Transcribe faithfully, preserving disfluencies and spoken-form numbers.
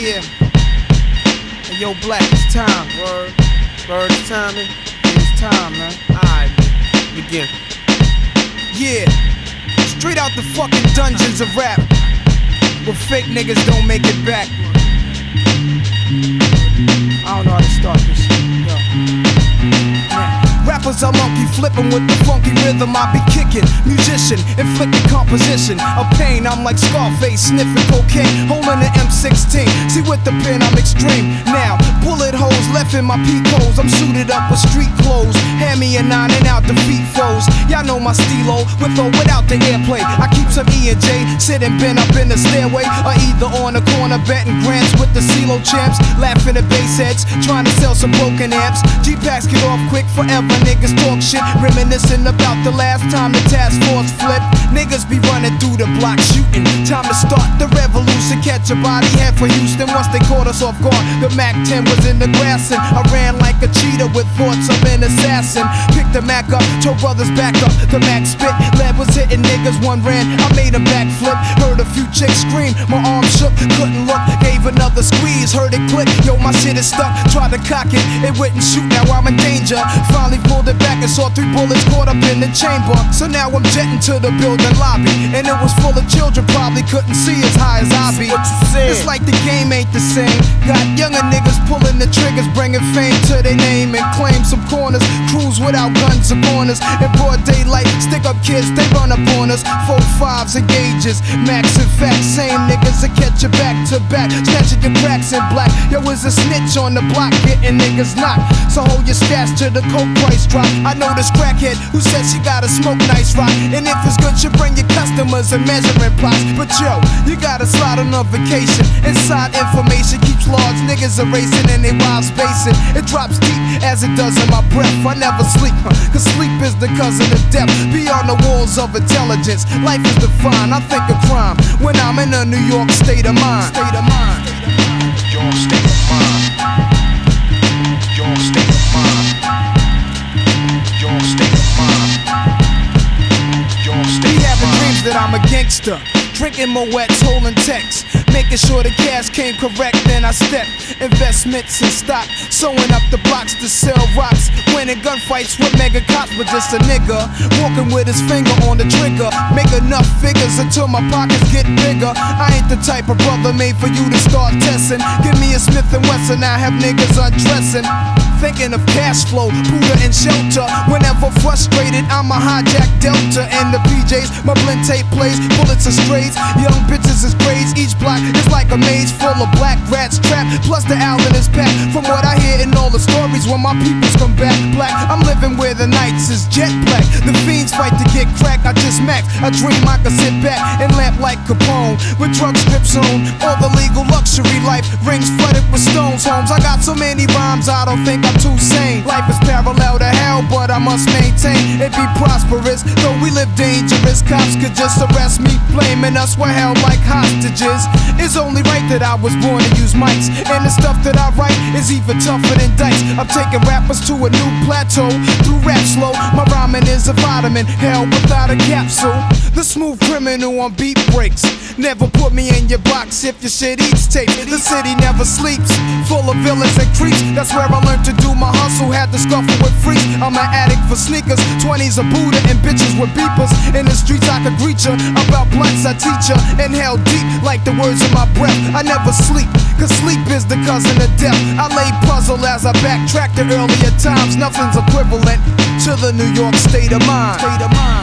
Yeah. Hey, yo, Black, it's time. Word. Word, it's time, man. It's time, man. Alright, begin. Yeah. Straight out the fucking dungeons of rap, where fake niggas don't make it back. I don't know how to start this shit. Yo. Yeah. Rappers are monkey flipping with the funky rhythm I be kicking. Musician, inflicting composition of pain. I'm like Scarface, sniffing cocaine, holding an M sixteen. See with the pen I'm extreme. Now, bullet holes left in my peak holes. I'm suited up with street clothes. Hand me a nine and out defeat foes. Y'all know my stilo, with or without the airplay. I keep some E and J, sitting bent up in the stairway, or either on the corner betting grants with the CeeLo champs. Laughing at bass heads, trying to sell some broken amps. G-Packs get off quick forever. Niggas talk shit, reminiscing about the last time the task force flipped. Niggas be running through the block shooting. Time to start the revolution. Catch a body head for Houston once they caught us off guard. The Mac ten was in the grass and I ran like a cheetah with thoughts of an assassin. Picked the Mac up, told brothers back up. The Mac spit, lead was hitting niggas. One ran, I made a backflip. Heard a few chicks scream, my arm shook, couldn't look. Gave another squeeze, heard it click. Yo, my shit is stuck. Tried to cock it, it wouldn't shoot. Now I'm in danger. Finally pulled it back and saw three bullets caught up in the chamber. So now I'm jetting to the building lobby, and it was full of children, probably couldn't see as high as I be. It's like the game ain't the same. Got younger niggas pulling the triggers, bringing fame to their name and claim some corners. Crews without guns or corners. In broad daylight, stick up kids, they run up on us. Four fives and gauges, max and facts. Same niggas that catch you back to back, snatching your cracks in black. Yo, is a snitch on the block, getting niggas knocked. So hold your stats till the coke price drop. I know this crackhead who says she gotta smoke nice rock, and if it's good, you bring your customers and measuring plots. But yo, you gotta slide on a vacation. Inside information keeps large niggas erasing and they wild spacing. It drops deep as it does in my breath. I never sleep, huh? Cause sleep is the cousin of death. Beyond the walls of intelligence, life is defined. I think of crime when I'm in a New York state of mind. State of mind. Your state of mind. Your state of mind. Your state of mind. Your state of mind. Be having dreams that I'm a gangster, drinking Moet's, holding texts, making sure the cash came correct. Then I step investments in stock, sewing up the blocks to sell rocks, winning gunfights with mega cops. But just a nigga walking with his finger on the trigger, make enough figures until my pockets get bigger. I ain't the type of brother made for you to start testing. Give me a Smith and Wesson, I have niggas undressing. Thinking of cash flow, Buddha and shelter. Whenever frustrated, I'ma hijack Delta and the P Js. My blend tape plays, bullets are strays. Young bitches is grades. Each block is like a maze full of black rats trapped. Plus the Allen is packed. From what I hear in all the stories, when my peoples come back black, I'm living where the nights is jet black. The fiends fight to get crack. I just max. I dream I could sit back and lamp like Capone with drug strips on. All the legal luxury life rings flooded with stones. Homes. I got so many rhymes, I don't think I'm too sane. Life is parallel to hell, but I must maintain it be prosperous. Though we live dangerous, cops could just arrest me, blaming us we're held like hostages. It's only right that I was born to use mics, and the stuff that I write is even tougher than dice. I'm taking rappers to a new plateau through rap slow. My rhyming is a vitamin, hell without a capsule. The smooth criminal on beat breaks. Never put me in your box if your shit eats tape. The city never sleeps, full of villains and creeps. That's where I learned to do my hustle, had to scuffle with freaks. I'm an addict for sneakers, twenties a Buddha and bitches with beepers. In the streets I could greet ya, about blunts I teach ya. Inhale deep like the words in my breath. I never sleep, cause sleep is the cousin of death. I lay puzzle as I backtrack to earlier times. Nothing's equivalent to the New York state of mind. State of mind.